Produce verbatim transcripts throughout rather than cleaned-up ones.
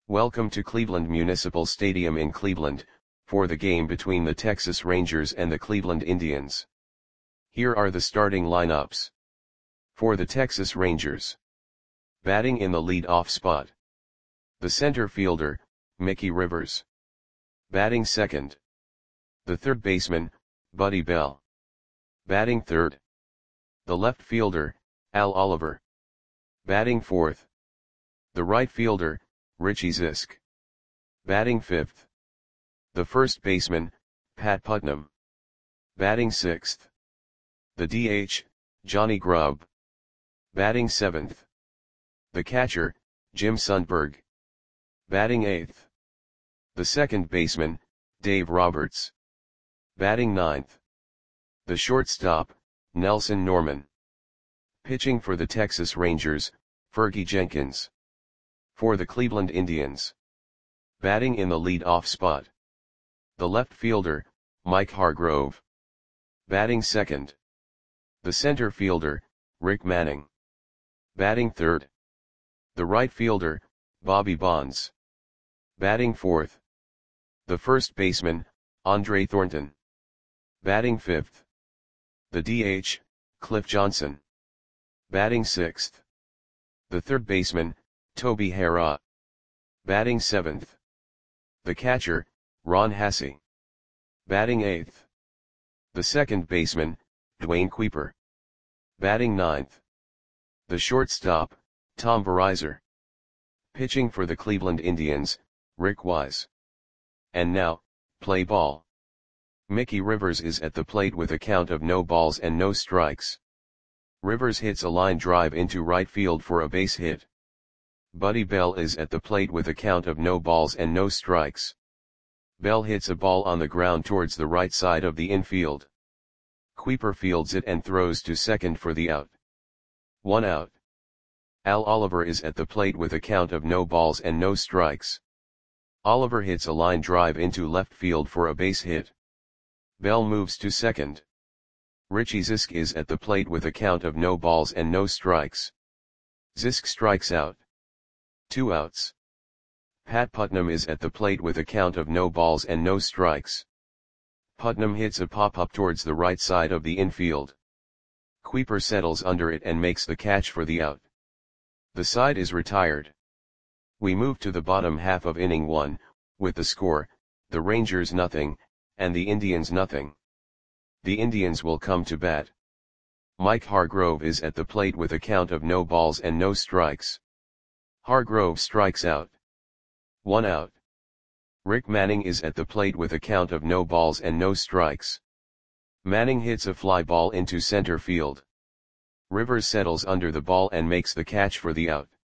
Welcome to Cleveland Municipal Stadium in Cleveland, for the game between the Texas Rangers and the Cleveland Indians. Here are the starting lineups. For the Texas Rangers. Batting in the lead-off spot. The center fielder, Mickey Rivers. Batting second. The third baseman, Buddy Bell. Batting third. The left fielder, Al Oliver. Batting fourth. The right fielder, Richie Zisk. Batting fifth. The first baseman, Pat Putnam. Batting sixth. The D H, Johnny Grubb. Batting seventh. The catcher, Jim Sundberg. Batting eighth. The second baseman, Dave Roberts. Batting ninth. The shortstop, Nelson Norman. Pitching for the Texas Rangers, Fergie Jenkins. For the Cleveland Indians. Batting in the lead-off spot. The left fielder, Mike Hargrove. Batting second. The center fielder, Rick Manning. Batting third. The right fielder, Bobby Bonds. Batting fourth. The first baseman, Andre Thornton. Batting fifth. The D H, Cliff Johnson. Batting sixth. The third baseman, Toby Harrah. Batting seventh. The catcher, Ron Hassey. Batting eighth. The second baseman, Dwayne Kuiper. Batting ninth. The shortstop, Tom Verizor. Pitching for the Cleveland Indians, Rick Wise. And now, play ball. Mickey Rivers is at the plate with a count of no balls and no strikes. Rivers hits a line drive into right field for a base hit. Buddy Bell is at the plate with a count of no balls and no strikes. Bell hits a ball on the ground towards the right side of the infield. Kuiper fields it and throws to second for the out. One out. Al Oliver is at the plate with a count of no balls and no strikes. Oliver hits a line drive into left field for a base hit. Bell moves to second. Richie Zisk is at the plate with a count of no balls and no strikes. Zisk strikes out. Two outs. Pat Putnam is at the plate with a count of no balls and no strikes. Putnam hits a pop-up towards the right side of the infield. Kuiper settles under it and makes the catch for the out. The side is retired. We move to the bottom half of inning one, with the score, the Rangers nothing, and the Indians nothing. The Indians will come to bat. Mike Hargrove is at the plate with a count of no balls and no strikes. Hargrove strikes out. One out. Rick Manning is at the plate with a count of no balls and no strikes. Manning hits a fly ball into center field. Rivers settles under the ball and makes the catch for the out.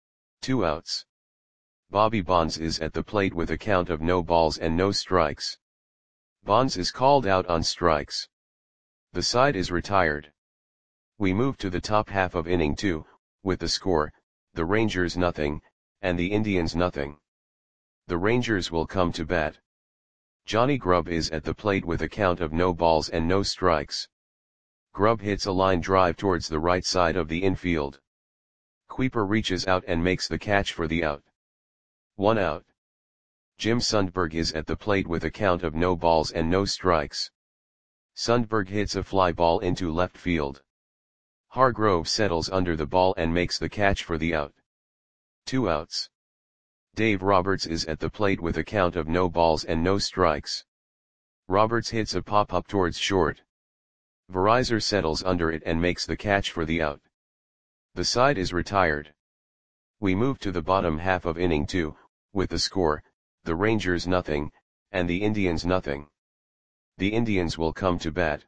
Two outs. Bobby Bonds is at the plate with a count of no balls and no strikes. Bonds is called out on strikes. The side is retired. We move to the top half of inning two, with the score, the Rangers nothing, and the Indians nothing. The Rangers will come to bat. Johnny Grubb is at the plate with a count of no balls and no strikes. Grubb hits a line drive towards the right side of the infield. Kuiper reaches out and makes the catch for the out. One out. Jim Sundberg is at the plate with a count of no balls and no strikes. Sundberg hits a fly ball into left field. Hargrove settles under the ball and makes the catch for the out. Two outs. Dave Roberts is at the plate with a count of no balls and no strikes. Roberts hits a pop-up towards short. Verizor settles under it and makes the catch for the out. The side is retired. We move to the bottom half of inning two, with the score, the Rangers nothing, and the Indians nothing. The Indians will come to bat.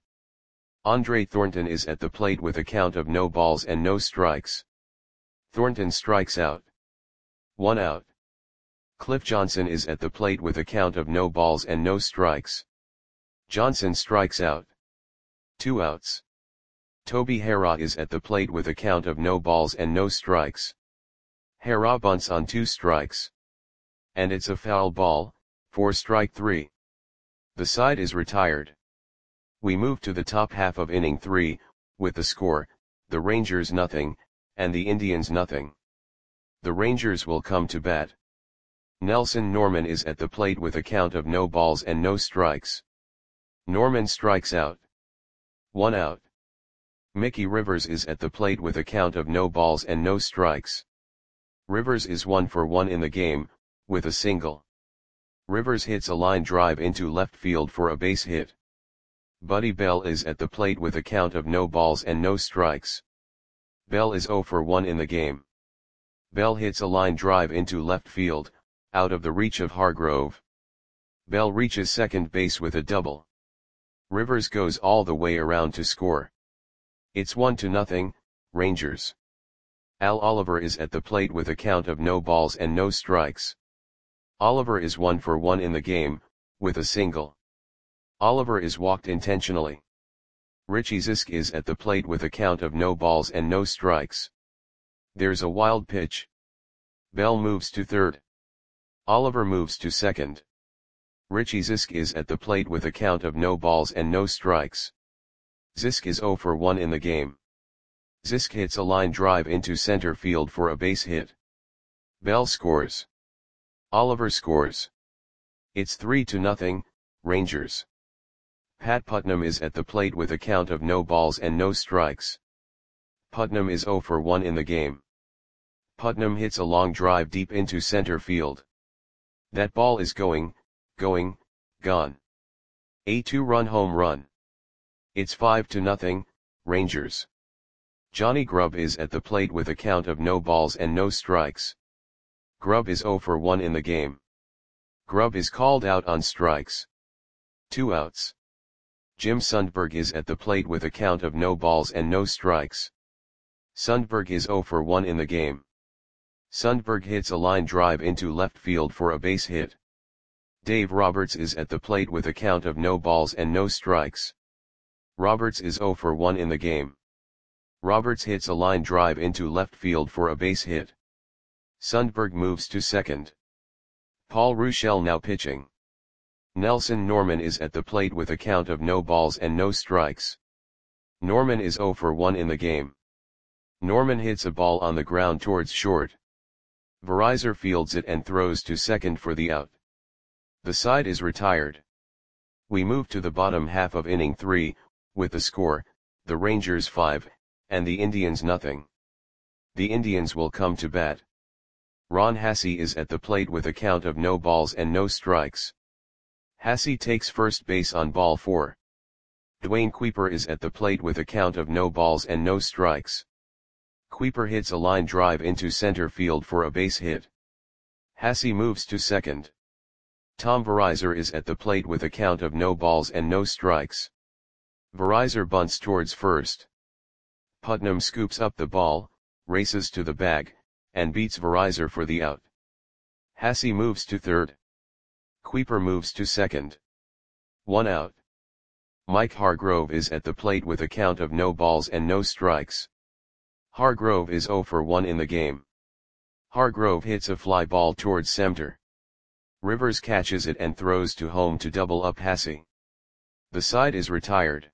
Andre Thornton is at the plate with a count of no balls and no strikes. Thornton strikes out. One out. Cliff Johnson is at the plate with a count of no balls and no strikes. Johnson strikes out. Two outs. Toby Harrah is at the plate with a count of no balls and no strikes. Harrah bunts on two strikes. And it's a foul ball, for strike three. The side is retired. We move to the top half of inning three, with the score, the Rangers nothing, and the Indians nothing. The Rangers will come to bat. Nelson Norman is at the plate with a count of no balls and no strikes. Norman strikes out. One out. Mickey Rivers is at the plate with a count of no balls and no strikes. Rivers is one for one in the game, with a single. Rivers hits a line drive into left field for a base hit. Buddy Bell is at the plate with a count of no balls and no strikes. Bell is zero for one in the game. Bell hits a line drive into left field, out of the reach of Hargrove. Bell reaches second base with a double. Rivers goes all the way around to score. It's one to nothing, Rangers. Al Oliver is at the plate with a count of no balls and no strikes. Oliver is one for one in the game, with a single. Oliver is walked intentionally. Richie Zisk is at the plate with a count of no balls and no strikes. There's a wild pitch. Bell moves to third. Oliver moves to second. Richie Zisk is at the plate with a count of no balls and no strikes. Zisk is zero for one in the game. Zisk hits a line drive into center field for a base hit. Bell scores. Oliver scores. It's three to nothing, Rangers. Pat Putnam is at the plate with a count of no balls and no strikes. Putnam is zero for one in the game. Putnam hits a long drive deep into center field. That ball is going, going, gone. A two-run home run. It's five to nothing, Rangers. Johnny Grubb is at the plate with a count of no balls and no strikes. Grubb is zero for one in the game. Grubb is called out on strikes. Two outs. Jim Sundberg is at the plate with a count of no balls and no strikes. Sundberg is zero for one in the game. Sundberg hits a line drive into left field for a base hit. Dave Roberts is at the plate with a count of no balls and no strikes. Roberts is zero for one in the game. Roberts hits a line drive into left field for a base hit. Sundberg moves to second. Paul Ruschel now pitching. Nelson Norman is at the plate with a count of no balls and no strikes. Norman is zero for one in the game. Norman hits a ball on the ground towards short. Verizor fields it and throws to second for the out. The side is retired. We move to the bottom half of inning three, with the score, the Rangers five, and the Indians nothing. The Indians will come to bat. Ron Hassey is at the plate with a count of no balls and no strikes. Hassey takes first base on ball four. Dwayne Kuiper is at the plate with a count of no balls and no strikes. Kuiper hits a line drive into center field for a base hit. Hassey moves to second. Tom Verizor is at the plate with a count of no balls and no strikes. Verizor bunts towards first. Putnam scoops up the ball, races to the bag, and beats Verizor for the out. Hassey moves to third. Kuiper moves to second. One out. Mike Hargrove is at the plate with a count of no balls and no strikes. Hargrove is zero for one in the game. Hargrove hits a fly ball towards center. Rivers catches it and throws to home to double up Hassey. The side is retired.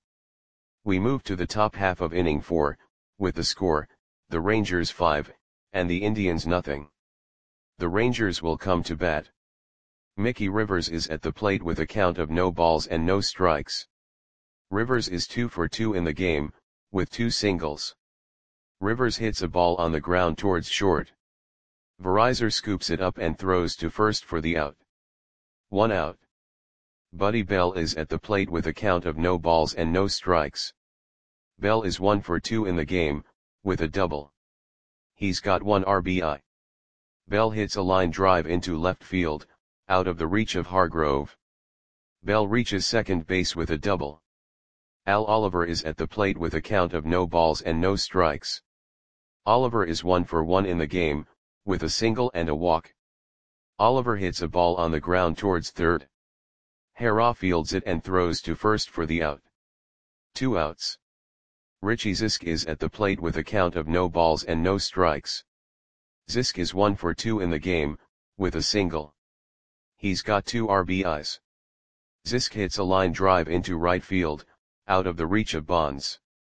We move to the top half of inning four, with the score, the Rangers five, and the Indians nothing. The Rangers will come to bat. Mickey Rivers is at the plate with a count of no balls and no strikes. Rivers is two for two in the game, with two singles. Rivers hits a ball on the ground towards short. Verizor scoops it up and throws to first for the out. One out. Buddy Bell is at the plate with a count of no balls and no strikes. Bell is one for two in the game, with a double. He's got one R B I. Bell hits a line drive into left field, out of the reach of Hargrove. Bell reaches second base with a double. Al Oliver is at the plate with a count of no balls and no strikes. Oliver is one for one in the game, with a single and a walk. Oliver hits a ball on the ground towards third. Harrah fields it and throws to first for the out. Two outs. Richie Zisk is at the plate with a count of no balls and no strikes. Zisk is one for two in the game, with a single. He's got two R B Is. Zisk hits a line drive into right field, out of the reach of Bonds.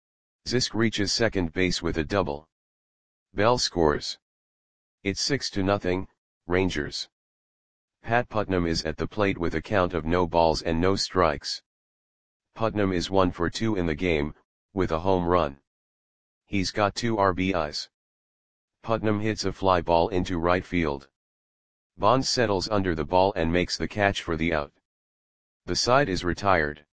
Zisk reaches second base with a double. Bell scores. It's six to nothing, Rangers. Pat Putnam is at the plate with a count of no balls and no strikes. Putnam is one for two in the game, with a home run. He's got two R B Is. Putnam hits a fly ball into right field. Bonds settles under the ball and makes the catch for the out. The side is retired.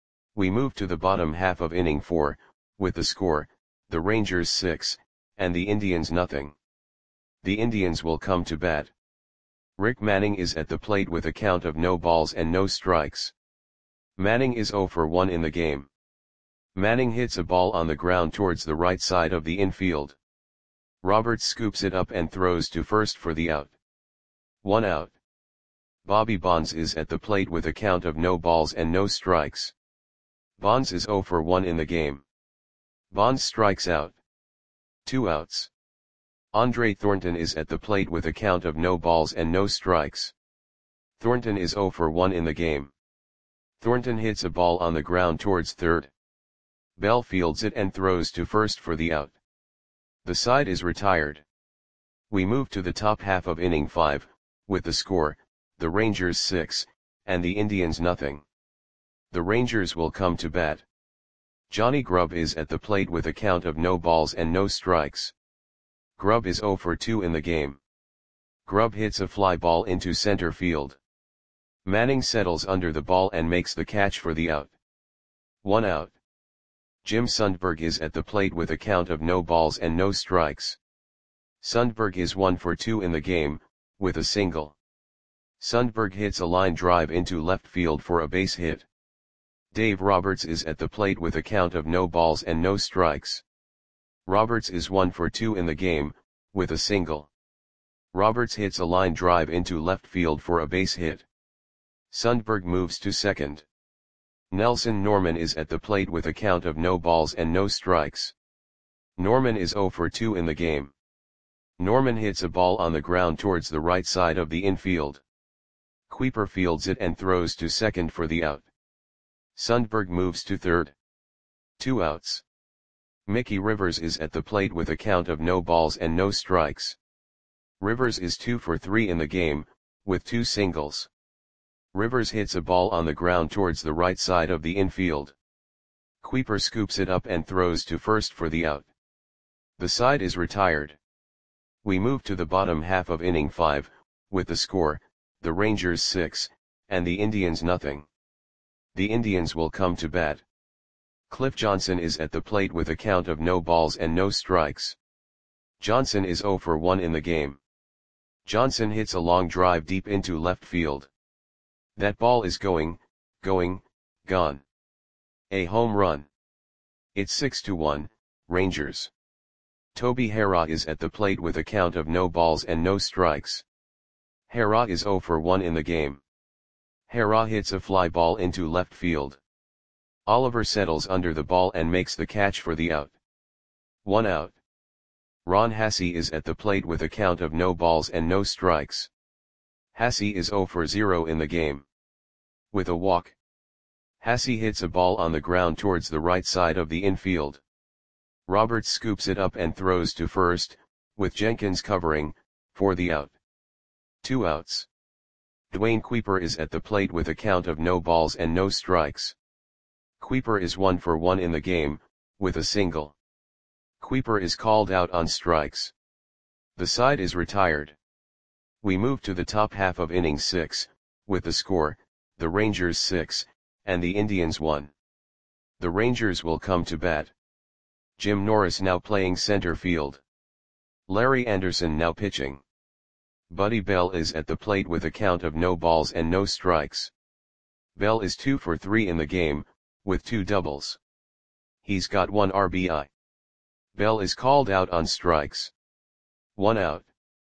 We move to the bottom half of inning four, with the score, the Rangers six, and the Indians nothing. The Indians will come to bat. Rick Manning is at the plate with a count of no balls and no strikes. Manning is zero for one in the game. Manning hits a ball on the ground towards the right side of the infield. Roberts scoops it up and throws to first for the out. One out. Bobby Bonds is at the plate with a count of no balls and no strikes. Bonds is zero for one in the game. Bonds strikes out. Two outs. Andre Thornton is at the plate with a count of no balls and no strikes. Thornton is zero for one in the game. Thornton hits a ball on the ground towards third. Bell fields it and throws to first for the out. The side is retired. We move to the top half of inning five, with the score, the Rangers six, and the Indians nothing. The Rangers will come to bat. Johnny Grubb is at the plate with a count of no balls and no strikes. Grubb is zero for two in the game. Grubb hits a fly ball into center field. Manning settles under the ball and makes the catch for the out. One out. Jim Sundberg is at the plate with a count of no balls and no strikes. Sundberg is one for two in the game, with a single. Sundberg hits a line drive into left field for a base hit. Dave Roberts is at the plate with a count of no balls and no strikes. Roberts is one for two in the game, with a single. Roberts hits a line drive into left field for a base hit. Sundberg moves to second. Nelson Norman is at the plate with a count of no balls and no strikes. Norman is zero for two in the game. Norman hits a ball on the ground towards the right side of the infield. Kuiper fields it and throws to second for the out. Sundberg moves to third. Two outs. Mickey Rivers is at the plate with a count of no balls and no strikes. Rivers is two for three in the game, with two singles. Rivers hits a ball on the ground towards the right side of the infield. Kuiper scoops it up and throws to first for the out. The side is retired. We move to the bottom half of inning five, with the score, the Rangers six, and the Indians nothing. The Indians will come to bat. Cliff Johnson is at the plate with a count of no balls and no strikes. Johnson is zero for one in the game. Johnson hits a long drive deep into left field. That ball is going, going, gone. A home run. It's six to one, Rangers. Toby Harrah is at the plate with a count of no balls and no strikes. Harrah is zero for one in the game. Harrah hits a fly ball into left field. Oliver settles under the ball and makes the catch for the out. One out. Ron Hassey is at the plate with a count of no balls and no strikes. Hassey is zero for zero in the game. With a walk. Hassey hits a ball on the ground towards the right side of the infield. Roberts scoops it up and throws to first, with Jenkins covering, for the out. Two outs. Dwayne Kuiper is at the plate with a count of no balls and no strikes. Kuiper is one for one in the game, with a single. Kuiper is called out on strikes. The side is retired. We move to the top half of inning six, with the score, the Rangers six, and the Indians one. The Rangers will come to bat. Jim Norris now playing center field. Larry Anderson now pitching. Buddy Bell is at the plate with a count of no balls and no strikes. Bell is two for three in the game, with two doubles. He's got one R B I. Bell is called out on strikes. One out.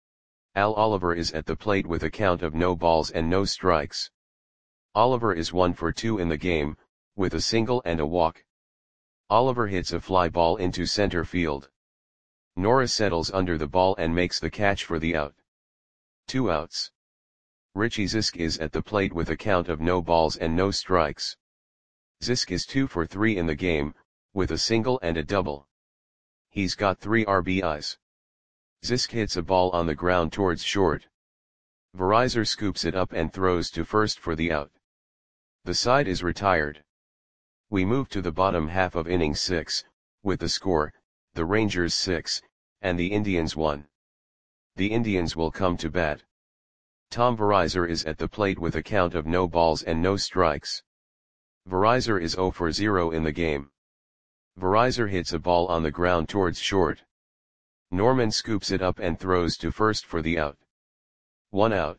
Al Oliver is at the plate with a count of no balls and no strikes. Oliver is one for two in the game, with a single and a walk. Oliver hits a fly ball into center field. Norris settles under the ball and makes the catch for the out. Two outs. Richie Zisk is at the plate with a count of no balls and no strikes. Zisk is two for three in the game, with a single and a double. He's got three R B Is. Zisk hits a ball on the ground towards short. Verizor scoops it up and throws to first for the out. The side is retired. We move to the bottom half of inning six, with the score, the Rangers six, and the Indians one. The Indians will come to bat. Tom Verizor is at the plate with a count of no balls and no strikes. Verizor is zero for zero in the game. Verizor hits a ball on the ground towards short. Norman scoops it up and throws to first for the out. One out.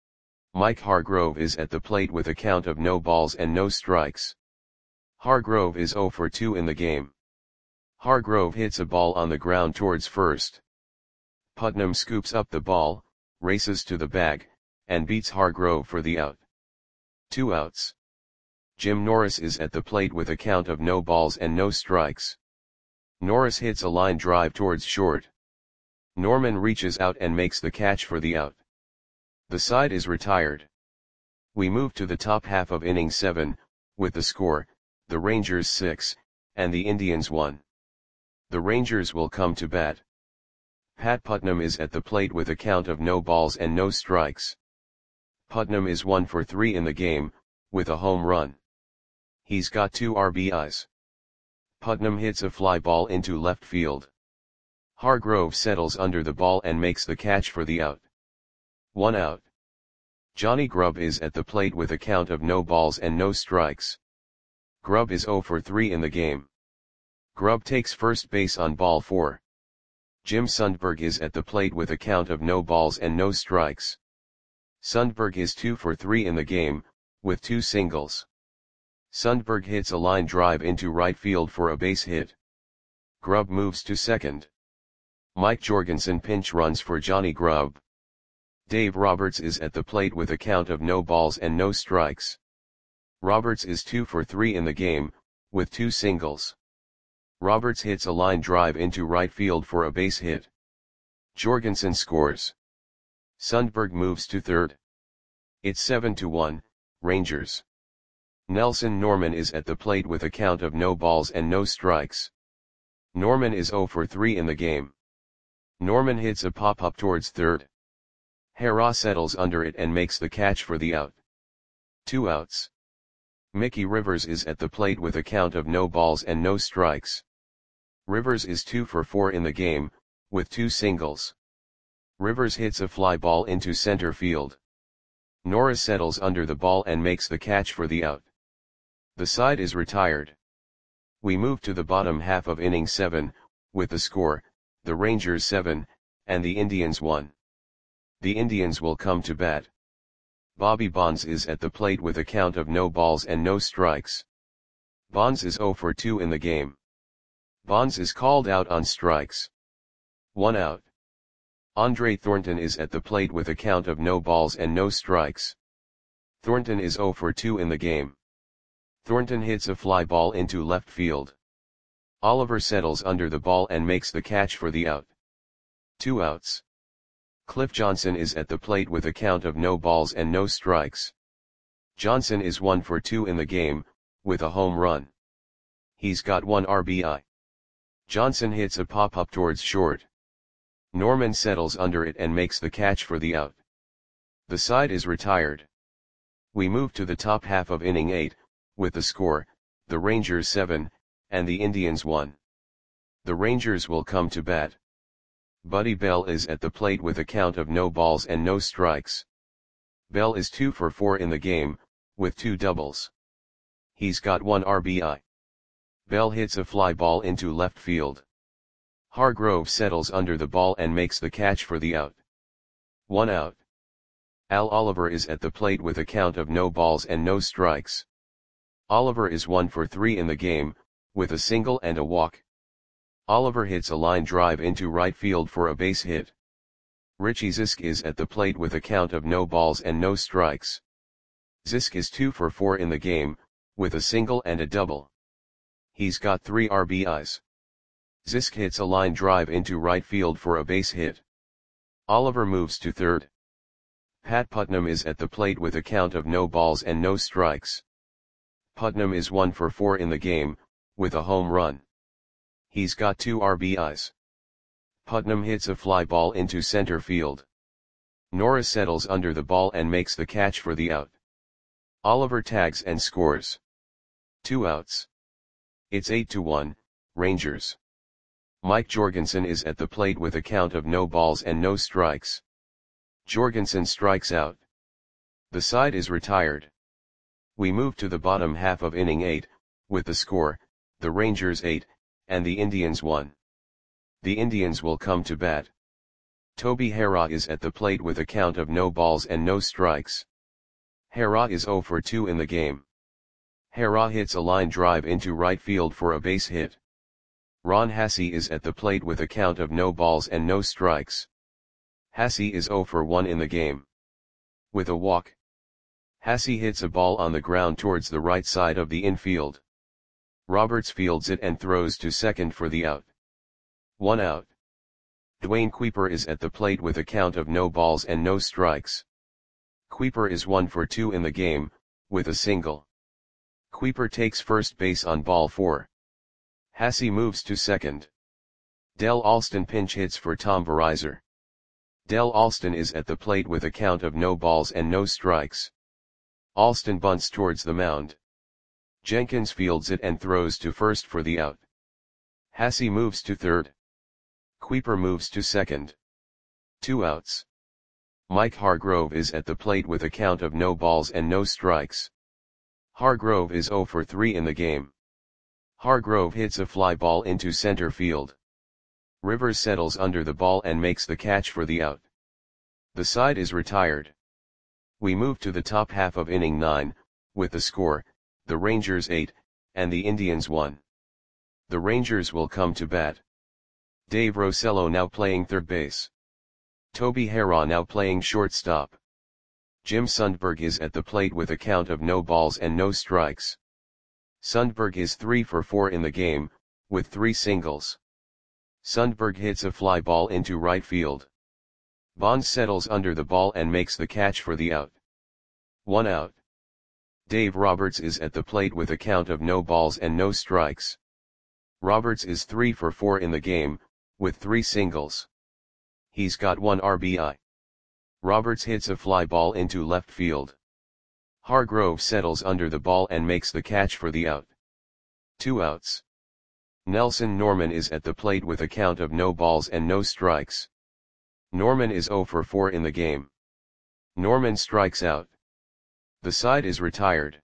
Mike Hargrove is at the plate with a count of no balls and no strikes. Hargrove is zero for two in the game. Hargrove hits a ball on the ground towards first. Putnam scoops up the ball, races to the bag, and beats Hargrove for the out. Two outs. Jim Norris is at the plate with a count of no balls and no strikes. Norris hits a line drive towards short. Norman reaches out and makes the catch for the out. The side is retired. We move to the top half of inning seven, with the score, the Rangers six, and the Indians one. The Rangers will come to bat. Pat Putnam is at the plate with a count of no balls and no strikes. Putnam is one for three in the game, with a home run. He's got two R B Is. Putnam hits a fly ball into left field. Hargrove settles under the ball and makes the catch for the out. One out. Johnny Grubb is at the plate with a count of no balls and no strikes. Grubb is zero for three in the game. Grubb takes first base on ball four. Jim Sundberg is at the plate with a count of no balls and no strikes. Sundberg is two for three in the game, with two singles. Sundberg hits a line drive into right field for a base hit. Grubb moves to second. Mike Jorgensen pinch runs for Johnny Grubb. Dave Roberts is at the plate with a count of no balls and no strikes. Roberts is two for three in the game, with two singles. Roberts hits a line drive into right field for a base hit. Jorgensen scores. Sundberg moves to third. It's seven to one, Rangers. Nelson Norman is at the plate with a count of no balls and no strikes. Norman is zero for three in the game. Norman hits a pop-up towards third. Hara settles under it and makes the catch for the out. Two outs. Mickey Rivers is at the plate with a count of no balls and no strikes. Rivers is two for four in the game, with two singles. Rivers hits a fly ball into center field. Norris settles under the ball and makes the catch for the out. The side is retired. We move to the bottom half of inning seven, with the score, the Rangers seven, and the Indians one. The Indians will come to bat. Bobby Bonds is at the plate with a count of no balls and no strikes. Bonds is zero for two in the game. Bonds is called out on strikes. One out. Andre Thornton is at the plate with a count of no balls and no strikes. Thornton is zero for two in the game. Thornton hits a fly ball into left field. Oliver settles under the ball and makes the catch for the out. Two outs. Cliff Johnson is at the plate with a count of no balls and no strikes. Johnson is one for two in the game, with a home run. He's got one R B I. Johnson hits a pop-up towards short. Norman settles under it and makes the catch for the out. The side is retired. We move to the top half of inning eight, with the score, the Rangers seven, and the Indians one. The Rangers will come to bat. Buddy Bell is at the plate with a count of no balls and no strikes. Bell is two for four in the game, with two doubles. He's got one R B I. Bell hits a fly ball into left field. Hargrove settles under the ball and makes the catch for the out. One out. Al Oliver is at the plate with a count of no balls and no strikes. Oliver is one for three in the game, with a single and a walk. Oliver hits a line drive into right field for a base hit. Richie Zisk is at the plate with a count of no balls and no strikes. Zisk is two for four in the game, with a single and a double. He's got three R B Is. Zisk hits a line drive into right field for a base hit. Oliver moves to third. Pat Putnam is at the plate with a count of no balls and no strikes. Putnam is one for four in the game, with a home run. He's got two R B Is. Putnam hits a fly ball into center field. Norris settles under the ball and makes the catch for the out. Oliver tags and scores. Two outs. It's eight to one, Rangers. Mike Jorgensen is at the plate with a count of no balls and no strikes. Jorgensen strikes out. The side is retired. We move to the bottom half of inning eight, with the score, the Rangers eight, and the Indians one. The Indians will come to bat. Toby Harrah is at the plate with a count of no balls and no strikes. Harrah is oh for two in the game. Harrah hits a line drive into right field for a base hit. Ron Hassey is at the plate with a count of no balls and no strikes. Hassey is oh for one in the game. With a walk. Hassey hits a ball on the ground towards the right side of the infield. Roberts fields it and throws to second for the out. One out. Dwayne Kuiper is at the plate with a count of no balls and no strikes. Kuiper is one for two in the game, with a single. Kuiper takes first base on ball four. Hassey moves to second. Del Alston pinch hits for Tom Verizor. Del Alston is at the plate with a count of no balls and no strikes. Alston bunts towards the mound. Jenkins fields it and throws to first for the out. Hassey moves to third. Kuiper moves to second. Two outs. Mike Hargrove is at the plate with a count of no balls and no strikes. Hargrove is oh for three in the game. Hargrove hits a fly ball into center field. Rivers settles under the ball and makes the catch for the out. The side is retired. We move to the top half of inning nine, with the score, the Rangers eight, and the Indians one. The Rangers will come to bat. Dave Rosello now playing third base. Toby Harrah now playing shortstop. Jim Sundberg is at the plate with a count of no balls and no strikes. Sundberg is three for four in the game, with three singles. Sundberg hits a fly ball into right field. Bonds settles under the ball and makes the catch for the out. One out. Dave Roberts is at the plate with a count of no balls and no strikes. Roberts is three for four in the game, with three singles. He's got one R B I. Roberts hits a fly ball into left field. Hargrove settles under the ball and makes the catch for the out. Two outs. Nelson Norman is at the plate with a count of no balls and no strikes. Norman is oh for four in the game. Norman strikes out. The side is retired.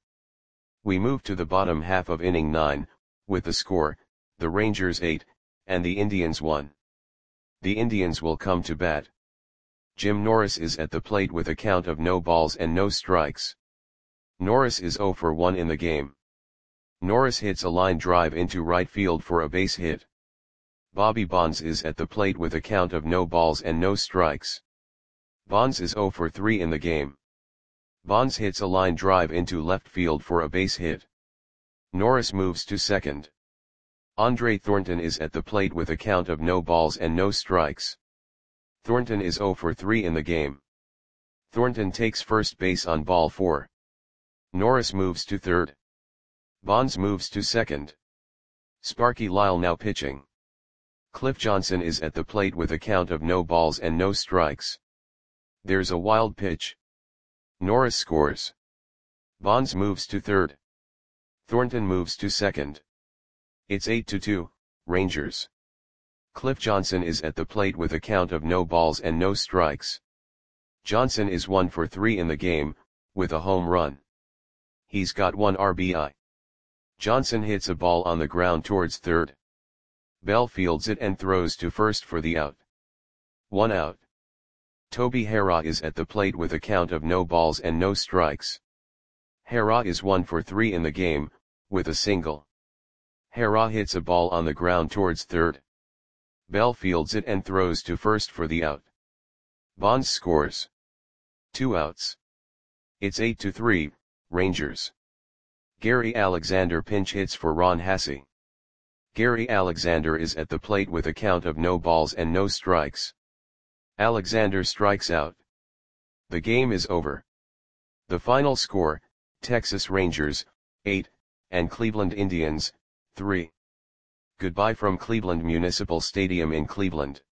We move to the bottom half of inning nine, with the score, the Rangers eight, and the Indians one. The Indians will come to bat. Jim Norris is at the plate with a count of no balls and no strikes. Norris is oh for one in the game. Norris hits a line drive into right field for a base hit. Bobby Bonds is at the plate with a count of no balls and no strikes. Bonds is oh for three in the game. Bonds hits a line drive into left field for a base hit. Norris moves to second. Andre Thornton is at the plate with a count of no balls and no strikes. Thornton is oh for three in the game. Thornton takes first base on ball four. Norris moves to third. Bonds moves to second. Sparky Lyle now pitching. Cliff Johnson is at the plate with a count of no balls and no strikes. There's a wild pitch. Norris scores. Bonds moves to third. Thornton moves to second. It's eight to two, Rangers. Cliff Johnson is at the plate with a count of no balls and no strikes. Johnson is one for three in the game, with a home run. He's got one R B I. Johnson hits a ball on the ground towards third. Bell fields it and throws to first for the out. One out. Toby Harrah is at the plate with a count of no balls and no strikes. Harrah is one for three in the game, with a single. Harrah hits a ball on the ground towards third. Bell fields it and throws to first for the out. Bonds scores. Two outs. It's eight to three, Rangers. Gary Alexander pinch hits for Ron Hassey. Gary Alexander is at the plate with a count of no balls and no strikes. Alexander strikes out. The game is over. The final score, Texas Rangers, eight, and Cleveland Indians, three. Goodbye from Cleveland Municipal Stadium in Cleveland.